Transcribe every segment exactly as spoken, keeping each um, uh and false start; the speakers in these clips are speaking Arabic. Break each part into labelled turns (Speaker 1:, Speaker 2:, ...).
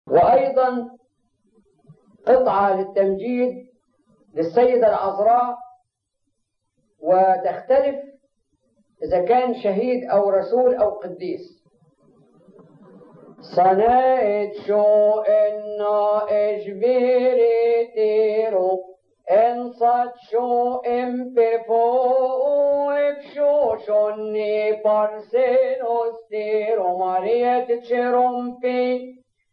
Speaker 1: وأيضا قطعة للتمجيد للسيدة العذراء، وتختلف إذا كان شهيد أو رسول أو قديس. صنعت شو إنا إجبيري تيرو إنصت شو إمبفو إبشو شوني بارسينوس تيرو ماريت تشيرومبي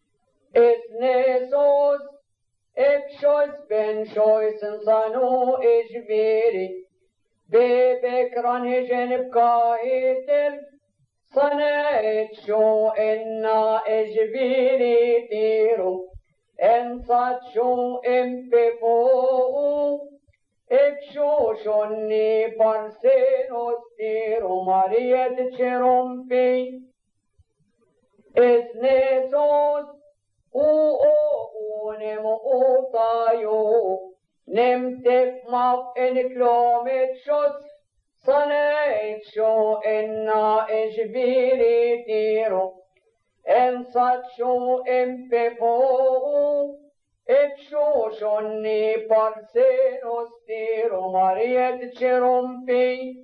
Speaker 1: إثنيسوس إبشوس بن شويس إنسانو إجبيري ببكران هجن بكايتر صنعت شو إنا إجبيري تيرو إنصت شو إمبفو إبشو شوني بارسينوس تيرو ماريت تشيرومبي إثنيسوس أو أو نمو أوطايو نمتف مف إن كلومت شوت صنعت شو إنا إجبيري تيرو إنصت شو إمبفو إبشو شوني بارسينوس تيرو ماريت تشيرومبي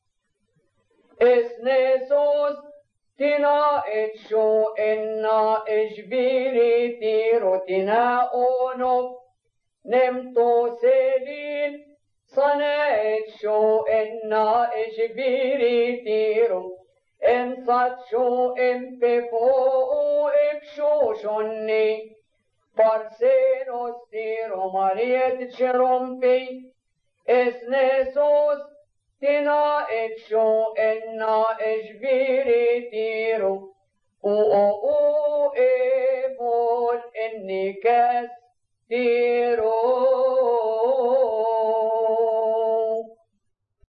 Speaker 1: إثنيسوس تنا إتشو إنا إجبيري تيرو تنا أونوف نمتو سيلين صنعت شو إنا إجبيري تيرو إنصت شو إمبفو إبشو شوني بارسينوس تيرو ماريت تشيرومبي إثنيسوس تنا إتشو إنا إجبيري تيرو أو أو إيبول إني كاس تيرو